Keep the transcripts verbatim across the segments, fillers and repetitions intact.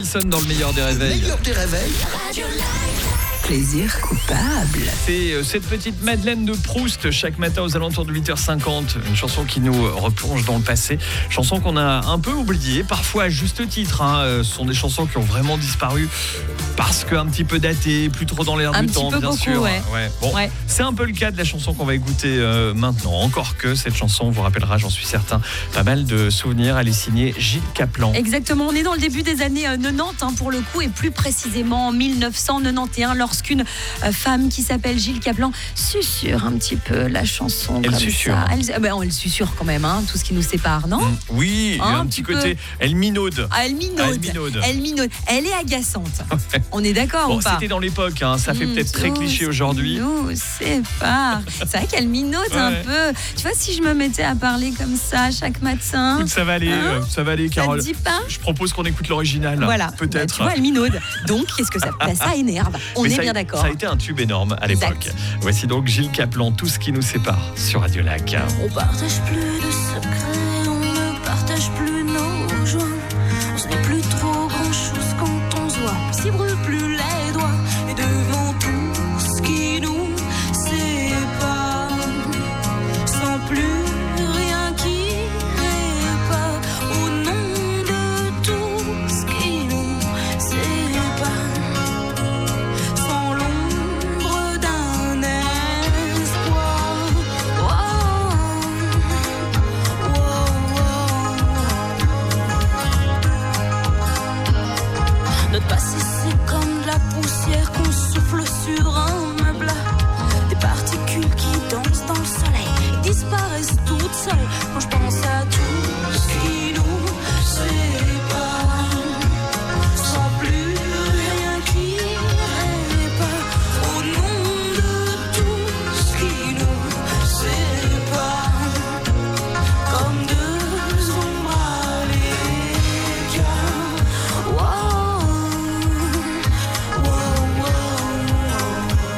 Sonne dans le meilleur des réveils. Le meilleur des réveils. Plaisir coupable. C'est euh, cette petite Madeleine de Proust chaque matin aux alentours de huit heures cinquante. Une chanson qui nous replonge dans le passé. Chanson qu'on a un peu oubliée, parfois à juste titre. Hein. Euh, ce sont des chansons qui ont vraiment disparu parce qu'un petit peu datées, plus trop dans l'air un du temps, peu bien beaucoup, sûr. Ouais. Ouais. Bon, ouais. C'est un peu le cas de la chanson qu'on va écouter euh, maintenant. Encore que cette chanson vous rappellera, j'en suis certain, pas mal de souvenirs. Elle est signée Gilles Caplan. Exactement, on est dans le début des années quatre-vingt-dix hein, pour le coup, et plus précisément en dix-neuf cent quatre-vingt-onze, lorsqu'une euh, femme qui s'appelle Gilles Caplan susurre un petit peu la chanson. Elle comme susurre. ça. Elle, euh, ben, elle susurre quand même, hein, tout ce qui nous sépare, non mmh, Oui, il y a hein, un, un petit petit côté. peu. Elle minaude. Ah, elle minaude. Ah, elle minaude. Elle minaude. Elle est agaçante. On est d'accord bon, ou pas? C'était dans l'époque, hein, ça fait mmh, peut-être très cliché aujourd'hui. Nous sépare. C'est vrai qu'elle minaude ouais. un peu. Tu vois, si je me mettais à parler comme ça chaque matin. Écoute, ça va aller, hein euh, ça va aller, Carole. Ça te dit pas? Je propose qu'on écoute l'original. Voilà. Peut-être. Bah, tu vois, elle minaude. Donc, qu'est-ce que ça bah, ça énerve. On Mais est ça, bien d'accord. Ça a été un tube énorme à l'époque. Exact. Voici donc Gilles Caplan, Tout ce qui nous sépare sur Radio Lac. On partage plus de secrets, on ne partage plus nos joies. On se dit plus trop grand chose quand on se voit. On s'y brûle plus les doigts. Et devant tout ce qui nous sépare, sans plus rien qui répare, au nom de tout ce qui nous sépare, sans l'ombre d'un espoir. Oh, oh, oh. Notre passé c'est comme de la poussière qu'on souffle sur un meuble. Des particules qui dansent dans le soleil et disparaissent toutes seules. Quand je pense à tout ce qui nous sépare, sans plus rien qui répare, au nom de tout ce qui nous sépare, comme deux ombres à l'écart. Wow.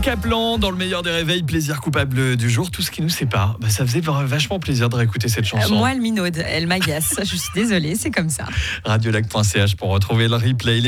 Kaplan dans le meilleur des réveils, plaisir coupable du jour, tout ce qui nous sépare. Bah, ça faisait vachement plaisir de réécouter cette chanson. Euh, moi, elle minaude, elle m'agace. Je suis désolée, c'est comme ça. Radiolac point c h pour retrouver le replay.